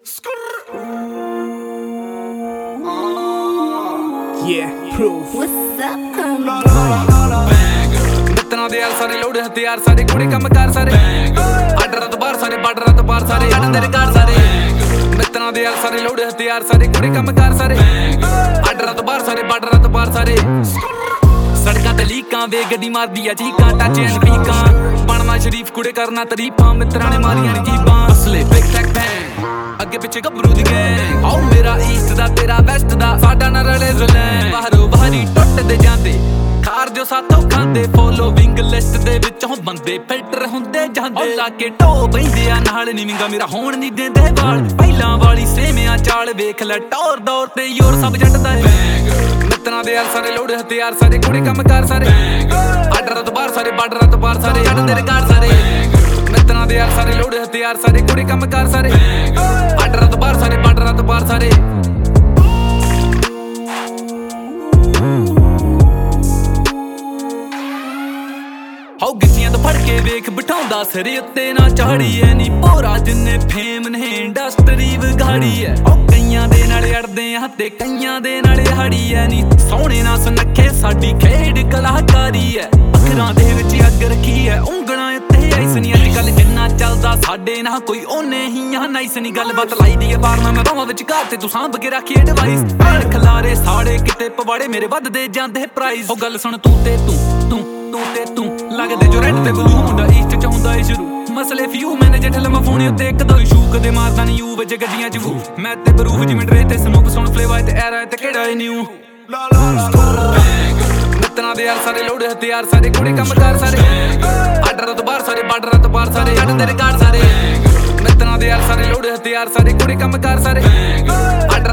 Yeah, proof. What's up, ਮਿੱਤਰਾਂ ਦੇ ਯਾਰ ਸਾਰੇ ਲੋੜ ਹਥਿਆਰ ਸਾਰੇ ਕੁੜੇ ਕੰਮ ਕਾਰ ਸਾਰੇ ਆਰਡਰਾਂ ਤੋਂ ਬਾਹਰ ਸਾਰੇ ਬਾਰਡਰਾਂ ਤੋਂ ਪਾਰ ਸਾਰੇ ਅੜਨ ਦੇ ਰਿਕਾਰਡ ਸਾਰੇ ਮਿੱਤਰਾਂ ਦੇ ਯਾਰ ਸਾਰੇ ਲੋੜ ਹਥਿਆਰ ਸਾਰੇ ਕੁੜੇ ਕੰਮ ਕਾਰ ਸਾਰੇ ਆਰਡਰਾਂ ਤੋਂ ਬਾਹਰ ਸਾਰੇ ਬਾਰਡਰਾਂ ਤੋਂ ਪਾਰ ਸਾਰੇ ਸੜਕਾਂ ਤੇ ਲੀਕਾਂ ਵੇ ਗੱਡੀ ਮਾਰਦੀ ਆ ਚੀਕਾਂ ਟੱਚ ਐਂਡ ਪੀਕਾਂ ਬਣਨਾ ਸ਼ਰੀਫ ਕੁੜੇ ਕਰਨਾ ਤਾਰੀਫਾਂ ਮਿੱਤਰਾਂ ਨੇ ਮਾਰੀਆਂ ਨੇ ਜੀਬਾਂ ਅਸਲੇ ਬਿਗ ਟੈਕ ਬੈਂਗ ਅੱਗੇ ਪਿੱਛੇ ਗੱਭਰੂ ਦੀ ਗੈਂਗ ਆਓ ਮੇਰਾ ਈਸਟ ਦਾ ਤੇਰਾ ਵੈਸਟ ਦਾ ਸਾਡਾ ਨਾ ਰਲੇ ਜ਼ੁਲੈਂ ਬਾਹਰੋਂ ਬਾਹਰੀ ਟੁੱਟਦੇ ਜਾਂਦੇ ਖਾਰ ਜੋ ਸਾਥੋਂ ਖਾਂਦੇ ਫੋਲੋਵਿੰਗ ਲਿਸਟ ਦੇ ਵਿੱਚੋਂ ਬੰਦੇ ਫਿਲਟਰ ਹੁੰਦੇ ਜਾਂਦੇ ਲਾ ਕੇ ਢੋ ਬੈਂਦੇ ਆ ਨਾਲ ਨੀ ਵਿੰਗਾ ਮੇਰਾ ਹੋਣ ਨਹੀਂ ਦਿੰਦੇ ਵਾਲ ਪਹਿਲਾਂ ਵਾਲੀ ਸੇਮਿਆਂ ਚਾਲ ਵੇਖ ਲੈ ਟੌਰ ਦੌਰ ਤੇ ਯੋਰ ਸਭ ਜੱਟਦਾ ਹੈ ਮਿੱਤਰਾਂ ਦੇ ਯਾਰ ਸਾਰੇ ਲੋੜ ਹਥਿਆਰ ਸਾਰੇ ਕੁੜੇ ਕੰਮ ਕਾਰ ਸਾਰੇ ਆਰਡਰਾਂ ਤੋਂ ਬਾਹਰ ਸਾਰੇ ਬਾਰਡਰਾਂ ਤੋਂ ਪਾਰ ਸਾਰੇ ਅੜਨ ਦੇ ਰਿਕਾਰਡ ਸਾਰੇ ਮਿੱਤਰਾਂ ਦੇ ਯਾਰ ਸਾਰੇ ਲੋੜ ਹਥਿਆਰ ਸਾਰੇ ਕੁੜੇ ਕੰਮ ਕਾਰ ਸਾਰੇ ਆਰਡਰਾਂ ਤੋਂ ਬਾਹਰ ਸਾਰੇ ਬਾਰਡਰਾਂ ਤੋਂ ਪਾਰ ਸਾਰੇ ਹਾਉ ਗਿੱਟੀਆਂ ਤੋਂ ਫੜ ਕੇ ਵੇਖ ਬਿਠਾਉਂਦਾ ਸਿਰ ਉੱਤੇ ਨਾ ਚਾੜੀ ਐ ਨੀ ਪੋਰਾ ਜਿੰਨੇ ਫੇਮ ਨੇ ਇੰਡਸਟਰੀ ਵਿਗਾੜੀ ਐ ਉਹ ਕਈਆਂ ਦੇ ਨਾਲ ਅੜਦੇ ਆ ਤੇ ਕਈਆਂ ਦੇ ਨਾਲ ਹਾੜੀ ਐ ਨੀ ਸੋਹਣੇ ਨਾ ਸੁਨੱਖੇ ਸਾਡੀ ਖੇਡ ਕਲਾਕਾਰੀ ਐ ਅੱਖਰਾਂ ਦੇ ਵਿੱਚ ਅੱਗ ਰੱਖੀ ਐ ਉਂਗਲਾਂ ਉੱਤੇ ਐਸ ਨੀ ਅੱਜ ਕੱਲ ਜਿੰਨਾ ਚੱਲਦਾ ਸਾਡੇ ਨਾਲ ਕੋਈ ਉਹਨੇ ਹੀ ਆ ਨਾਈਸ ਨੀ ਗੱਲਬਾਤ ਲਾਈ ਦੀ ਐ ਬਾਰਨਾ ਮੈਂ ਬਾਹਾਂ ਵਿੱਚ ਘਰ ਤੇ ਤੂੰ ਸਾਂਭ ਕੇ ਰੱਖੀ ਐਡਵਾਈਸ ਭੈਣ ਖਲਾਰੇ ਸਾੜੇ ਕਿਤੇ ਪਵਾੜੇ ਮੇਰੇ ਵੱਧਦੇ ਜਾਂਦੇ ਪ੍ਰਾਈਸ ਉਹ ਗੱਲ ਸੁਣ ਤੂੰ ਤੇ ਤੂੰ ਲੱਗਦੇ ਜੋ ਰੈਡ ਤੇ ਬਲੂ ਹੁੰਦਾ ਈਸਟ ਚ ਹੁੰਦਾ ਏ ਸ਼ੁਰੂ ਮਸਲੇ ਫਿਊ ਮੈਨੇ ਜੇਠ ਲਮਾ ਫੋਨ ਉੱਤੇ ਇੱਕ ਦੋ ਇਸ਼ੂ ਕਦੇ ਮਾਰਦਾ ਨਹੀਂ ਯੂ ਵਿੱਚ ਗੱਡੀਆਂ ਚ ਵੂ ਮੈਂ ਤੇ ਬਰੂਫ ਜਿਵੇਂ ਡਰੇ ਤੇ ਸਮੋਕ ਸੁਣ ਫਲੇਵਾ ਤੇ ਐਰਾ ਤੇ ਕਿਹੜਾ ਏ ਨਿਊ ਮਿੱਤਰਾਂ ਦੇ ਯਾਰ ਸਾਰੇ ਲੋੜ ਹਥਿਆਰ ਸਾਰੇ ਕੁੜੇ ਕੰਮ ਕਾਰ ਸਾਰੇ ਆਰਡਰਾਂ ਤੋਂ ਬਾਹਰ ਸਾਰੇ ਬਾਰਡਰਾਂ ਤੋਂ ਪਾਰ ਸਾਰੇ ਅੜਨ ਦੇ ਰਿਕਾਰਡ ਸਾਰੇ ਮਿੱਤਰਾਂ ਦੇ ਯਾਰ ਸਾਰੇ ਲੋੜ ਹਥਿਆਰ ਸਾਰੇ ਕੁੜੇ ਕੰਮ ਕਾਰ ਸਾਰੇ